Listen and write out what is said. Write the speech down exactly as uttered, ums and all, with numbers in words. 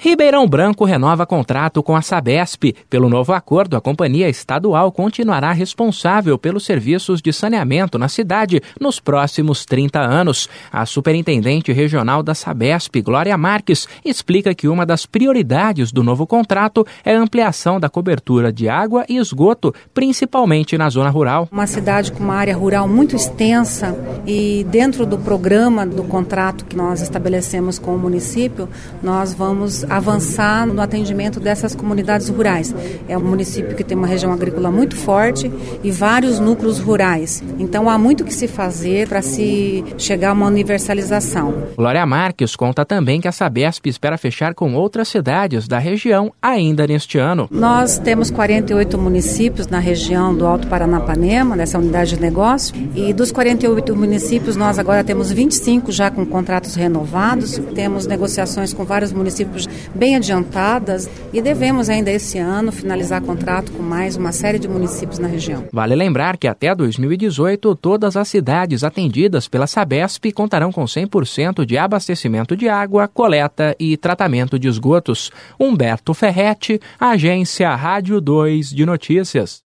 Ribeirão Branco renova contrato com a Sabesp. Pelo novo acordo, a companhia estadual continuará responsável pelos serviços de saneamento na cidade nos próximos trinta anos. A superintendente regional da Sabesp, Glória Marques, explica que uma das prioridades do novo contrato é a ampliação da cobertura de água e esgoto, principalmente na zona rural. Uma cidade com uma área rural muito extensa e dentro do programa do contrato que nós estabelecemos com o município, nós vamos avançar no atendimento dessas comunidades rurais. É um município que tem uma região agrícola muito forte e vários núcleos rurais. Então há muito que se fazer para se chegar a uma universalização. Glória Marques conta também que a Sabesp espera fechar com outras cidades da região ainda neste ano. Nós temos quarenta e oito municípios na região do Alto Paranapanema, nessa unidade de negócio, e dos quarenta e oito municípios nós agora temos vinte e cinco já com contratos renovados, temos negociações com vários municípios bem adiantadas e devemos ainda esse ano finalizar contrato com mais uma série de municípios na região. Vale lembrar que até dois mil e dezoito, todas as cidades atendidas pela Sabesp contarão com cem por cento de abastecimento de água, coleta e tratamento de esgotos. Humberto Ferretti, Agência Rádio dois de Notícias.